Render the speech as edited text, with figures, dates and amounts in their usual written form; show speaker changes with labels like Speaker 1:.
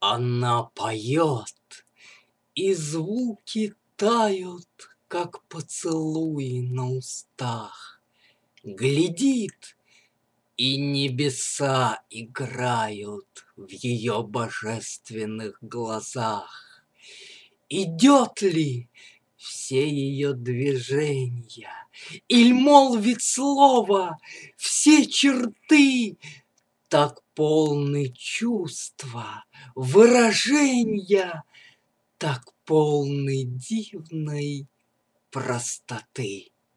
Speaker 1: Она поет, и звуки тают, как поцелуи на устах. Глядит, и небеса играют в ее божественных глазах. Идет ли все ее движения, иль молвит слово, все черты так полны чувства, выражения, так полны дивной простоты.